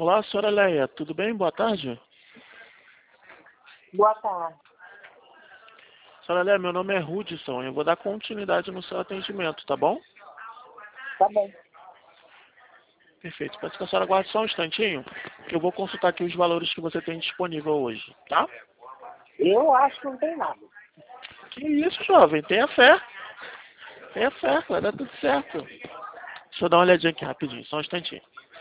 Olá, senhora Leia, tudo bem? Boa tarde. Boa tarde. Senhora Leia, meu nome é Hudson, eu vou dar continuidade no seu atendimento, tá bom? Tá bom. Perfeito. Peço que a senhora aguarde só um instantinho, que eu vou consultar aqui os valores que você tem disponível hoje, tá? Eu acho que não tem nada. Que isso, jovem, tenha fé. Tenha fé, vai dar tudo certo. Deixa eu dar uma olhadinha aqui rapidinho, só um instantinho.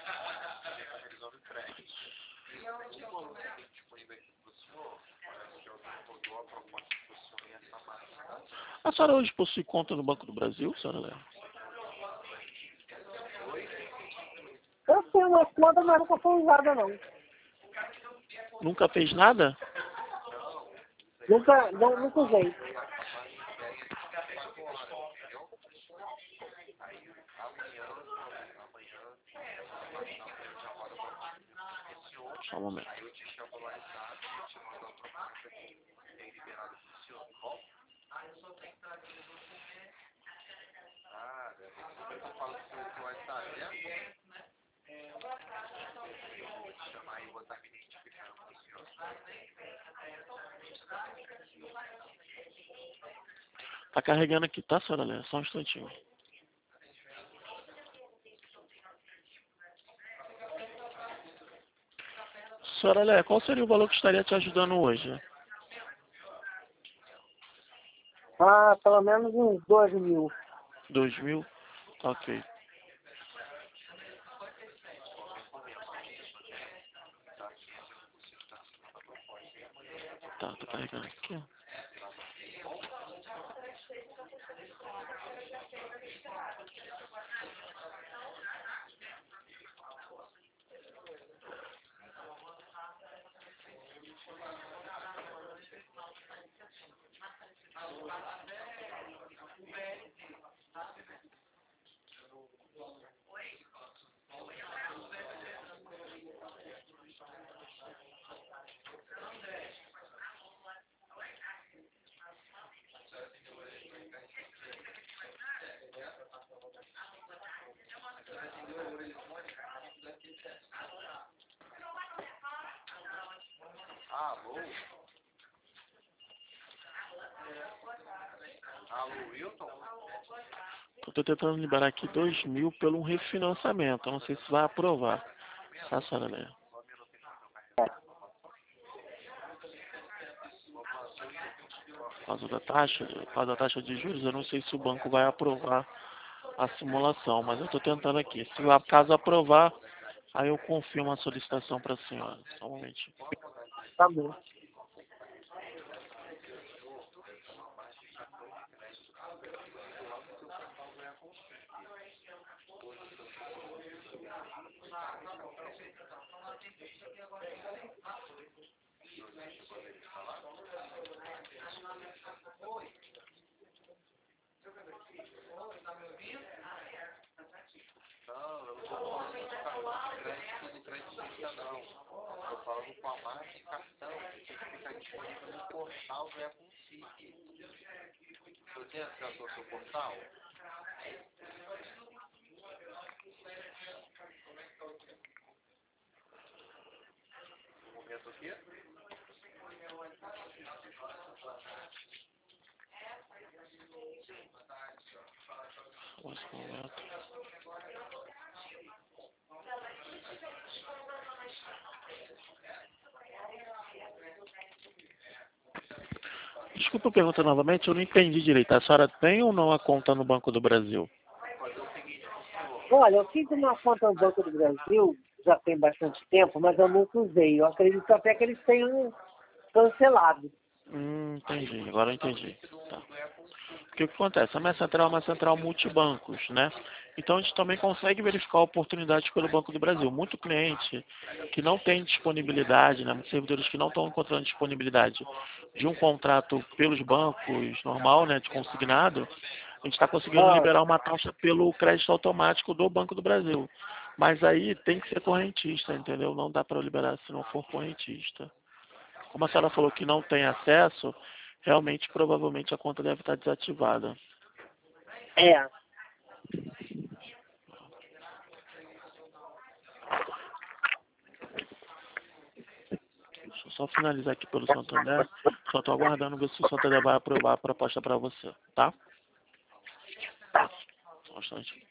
A senhora hoje possui conta no Banco do Brasil, senhora Leia? Eu tenho uma conta, mas nunca foi usada, não. Nunca fez nada? Nunca usei. Só um momento. Tá carregando aqui, tá, senhora Leia? Só um instantinho. Senhora Leia, qual seria o valor que estaria te ajudando hoje? Ah, pelo menos uns 2.000. 2.000? Ok. Tá, tô carregando aqui, ó. Tô tentando liberar aqui 2.000 pelo um refinanciamento. Eu não sei se vai aprovar. Tá, senhora Leia? Por causa da taxa de juros, eu não sei se o banco vai aprovar a simulação, mas eu tô tentando aqui. Se o caso aprovar, aí eu confirmo a solicitação para a senhora. Só um momentinho. Tá bom. Só mais um momento. Desculpa a pergunta novamente, eu não entendi direito. A senhora tem ou não a conta no Banco do Brasil? Olha, eu fiz uma conta no Banco do Brasil, já tem bastante tempo, mas eu nunca usei. Eu acredito até que eles tenham cancelado. Entendi. Agora eu entendi. Tá. Porque o que acontece? A minha central é uma central multibancos, né? Então a gente também consegue verificar oportunidades pelo Banco do Brasil. Muito cliente que não tem disponibilidade, né? Muitos servidores que não estão encontrando disponibilidade de um contrato pelos bancos normal, né? De consignado, a gente está conseguindo Ah, liberar uma taxa pelo crédito automático do Banco do Brasil. Mas aí tem que ser correntista, entendeu? Não dá para liberar se não for correntista. Como a senhora falou que não tem acesso, realmente, provavelmente, a conta deve estar desativada. é. só finalizar aqui pelo Santander. Só estou aguardando ver se o Santander vai aprovar a proposta para você, tá? Só um instante.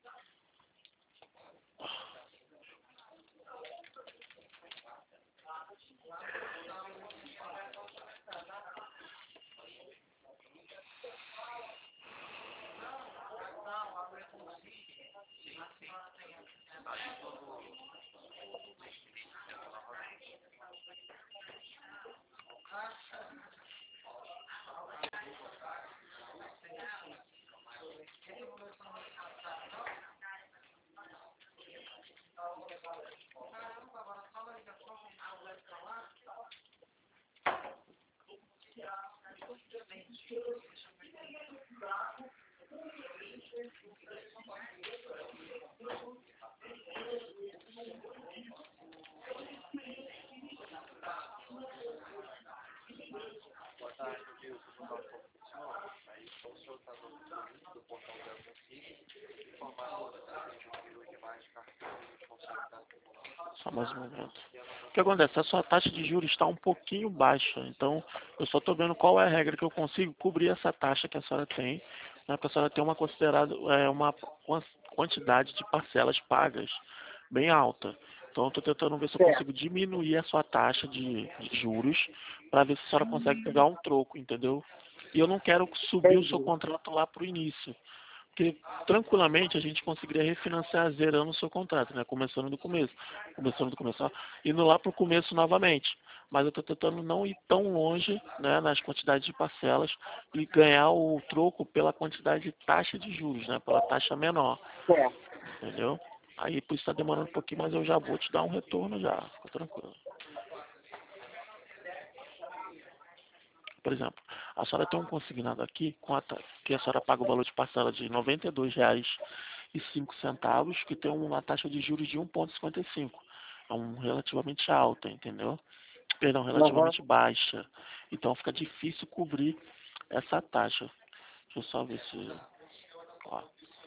Só mais um momento. O que acontece? A sua taxa de juros está um pouquinho baixa, então eu só estou vendo qual é a regra que eu consigo cobrir essa taxa que a senhora tem, né? Porque a senhora tem uma quantidade de parcelas pagas bem alta. Então eu estou tentando ver se eu consigo diminuir a sua taxa de juros para ver se a senhora consegue pegar um troco, entendeu? E eu não quero subir o seu contrato lá para o início. Porque tranquilamente a gente conseguiria refinanciar zerando o seu contrato, né? Começando do começo, ó, indo lá para o começo novamente. Mas eu estou tentando não ir tão longe, né, nas quantidades de parcelas e ganhar o troco pela quantidade de taxa de juros, né? Pela taxa menor. Entendeu? Aí por isso está demorando um pouquinho, mas eu já vou te dar um retorno já. Fica tranquilo. Por exemplo, a senhora tem um consignado aqui que a senhora paga o valor de parcela de R$ 92,05, que tem uma taxa de juros de 1,55. É relativamente alta, entendeu? Perdão, relativamente baixa. Então fica difícil cobrir essa taxa. Deixa eu só ver se... Ó.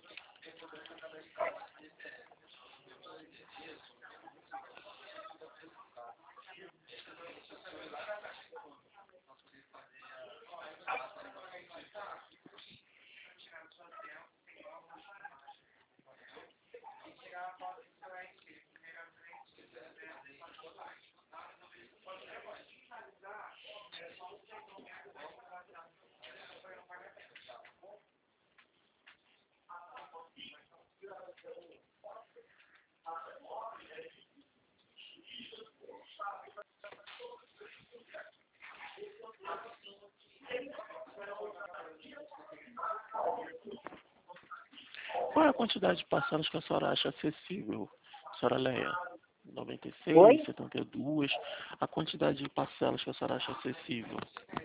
Qual é a quantidade de parcelas que a senhora acha acessível, senhora Leia? 96, 72. A quantidade de parcelas que a senhora acha acessível?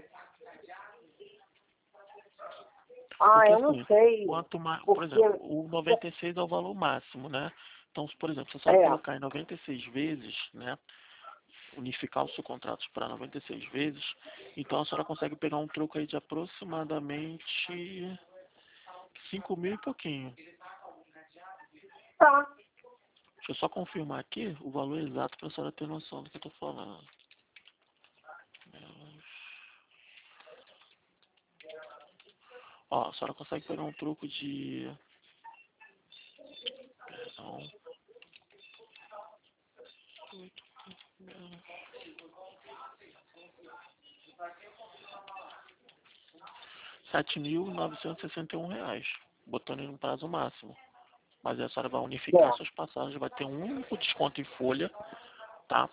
Porque, Eu não sei. quanto mais, por exemplo, o 96 é o valor máximo, né? Então, por exemplo, se a senhora colocar em 96 vezes, né? Unificar os seus contratos para 96 vezes, então a senhora consegue pegar um troco aí de aproximadamente 5 mil e pouquinho. Tá. Deixa eu só confirmar aqui o valor exato para a senhora ter noção do que eu estou falando. Ó, a senhora consegue pegar um troco de... Perdão. 7.961 reais, botando em um prazo máximo. Mas a senhora vai unificar suas passagens, vai ter um único desconto em folha, tá?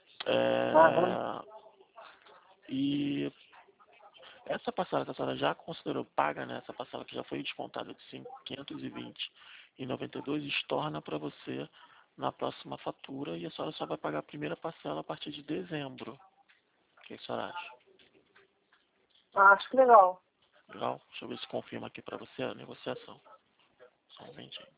E essa parcela que a senhora já considerou paga, né? Essa parcela que já foi descontada de 520,92 estorna para você na próxima fatura e a senhora só vai pagar a primeira parcela a partir de dezembro. O que a senhora acha? Acho que legal. Legal? Deixa eu ver se confirma aqui para você a negociação. Só um momentinho.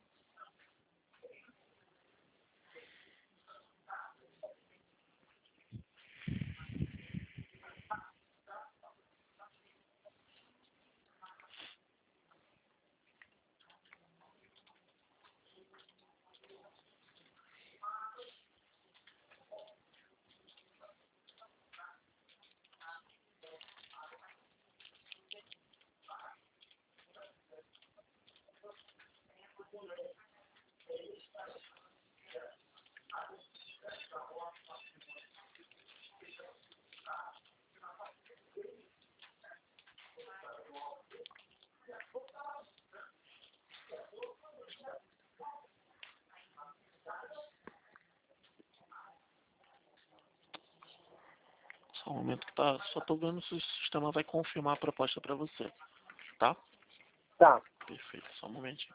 Só um momento que tá. Só tô vendo se o sistema vai confirmar a proposta para você. Tá? Tá. Perfeito, só um momentinho.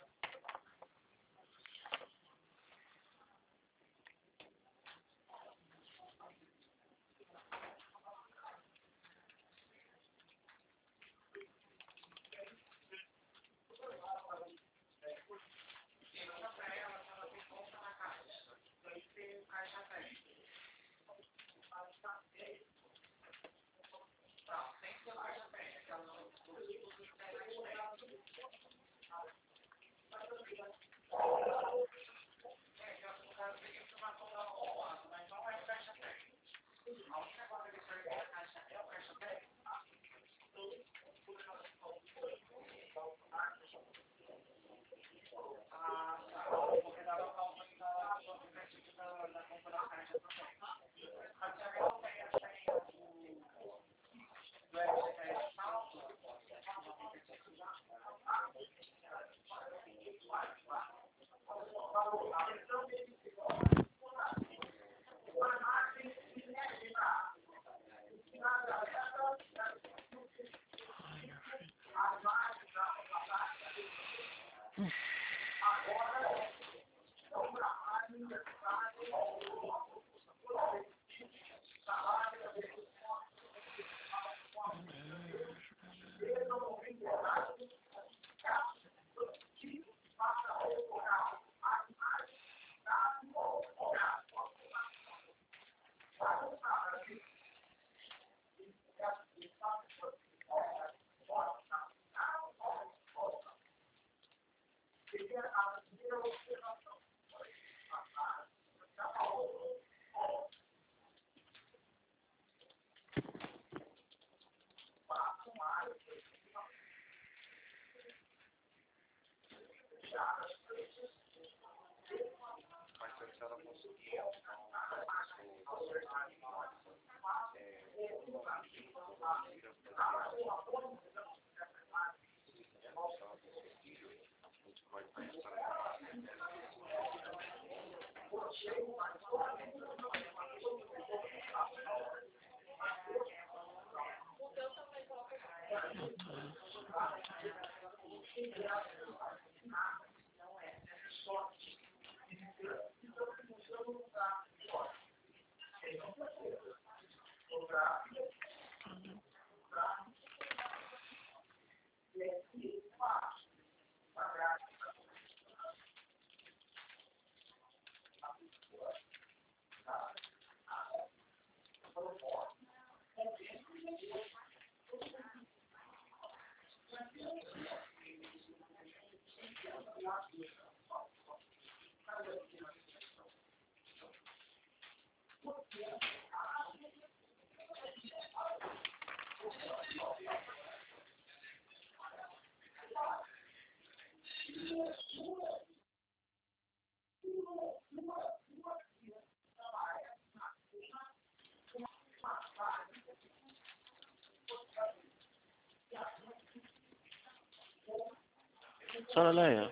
Senhora Leia,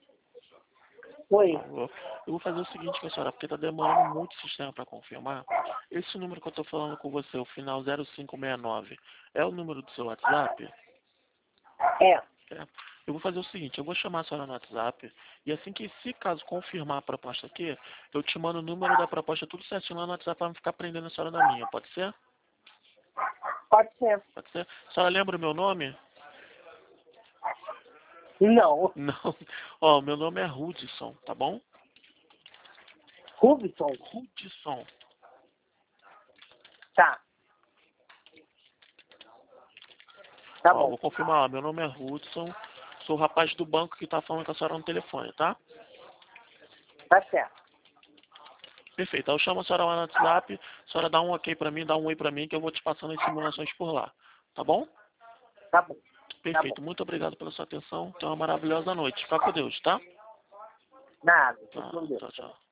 Oi. eu vou fazer o seguinte com a senhora, porque está demorando muito o sistema para confirmar. Esse número que eu estou falando com você, o final 0569, é o número do seu WhatsApp? É. É. Eu vou fazer o seguinte, eu vou chamar a senhora no WhatsApp, e assim que, se caso confirmar a proposta aqui, eu te mando o número da proposta tudo certinho lá no WhatsApp para não ficar prendendo a senhora da minha, pode ser? Pode ser. Pode ser? A senhora lembra o meu nome? Não. Não. Ó, meu nome é Hudson, tá bom? Rubson? Hudson. Tá. Tá Ó, bom. vou confirmar, ó, meu nome é Hudson, sou o rapaz do banco que tá falando com a senhora no telefone, tá? Tá certo. Perfeito, aí eu chamo a senhora lá no WhatsApp, a senhora dá um ok pra mim, dá um oi pra mim, que eu vou te passando as simulações por lá, tá bom? Tá bom. Perfeito, muito obrigado pela sua atenção, tenha uma maravilhosa noite, fica com Deus, tá? Nada. Tá, Com Deus. tchau, tchau.